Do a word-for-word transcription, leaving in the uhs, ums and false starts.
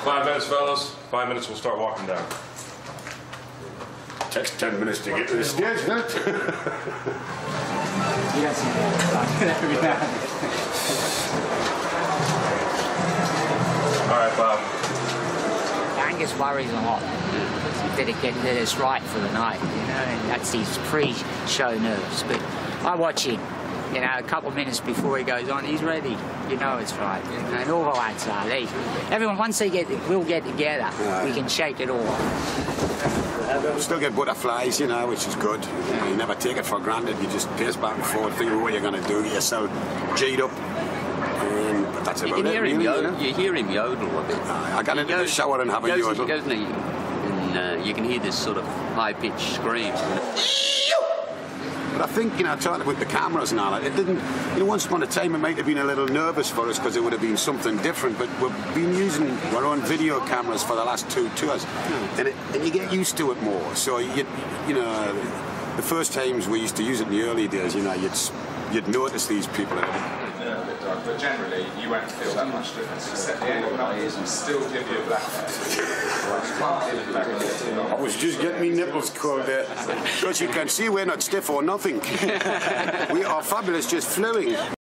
Five minutes, fellas. Five minutes, we'll start walking down. Takes ten minutes to get to the stage, doesn't it? You don't see that. All right, Bob. Angus worries a lot. He better get this right for the night, you know, and that's his pre-show nerves. But I watch him, you know, a couple of minutes before he goes on, he's ready. You know it's right. You know, and all the lads are. They, everyone, once they get, we'll get together, right. We can shake it all off. Still get butterflies, you know, which is good. You never take it for granted. You just pace back and forth, think of what you're going to do, get yourself G'd up. Um, but that's you about can it. Hear him really, yodel, you, know? you hear him yodel a bit. Uh, I got he into goes, the shower and have a goes, yodel. He goes in the, and uh, you can hear this sort of high-pitched scream. But I think, you know, talking with the cameras and all that, it didn't, you know, once upon a time it might have been a little nervous for us because it would have been something different, but we've been using our own video cameras for the last two tours, and, it, and you get used to it more. So, you, you know, the first times we used to use it in the early days, you know, you'd, you'd notice these people. Yeah, a bit dark, but generally you won't feel that much difference, except the end of numbers will still give you a blackhead. I was just getting me nipples cold there. Because you can see we're not stiff or nothing. We are fabulous, just flowing.